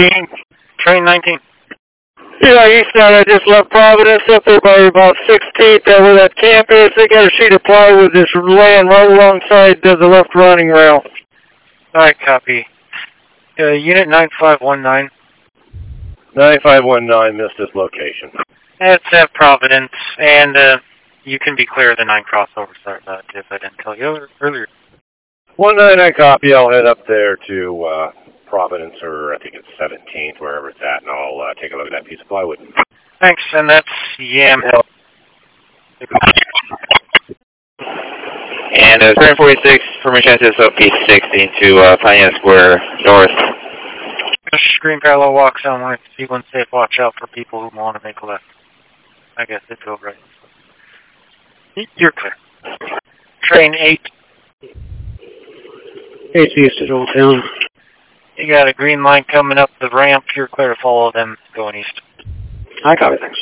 19. Train 19. Yeah, eastbound, I just left Providence up there by about 16th where that camp is. They got a sheet of plywood that's laying right alongside the left running rail. Alright, copy. Unit 9519. 9519 missed this location. That's at Providence, and you can be clear of the 9 crossover. Sorry about it if I didn't tell you earlier. 19, I copy. I'll head up there to Providence, or I think it's 17th, wherever it's at, and I'll take a look at that piece of plywood. Thanks, and that's Yam Hill. And Train 46, permission to SOP 60 to Pioneer Square North. Green parallel walk somewhere. Feeling safe, watch out for people who want to make a left. I guess it's over right. You're clear. Train 8. 8 east at Old Town. You got a green line coming up the ramp. You're clear to follow them going east. I copy, thanks.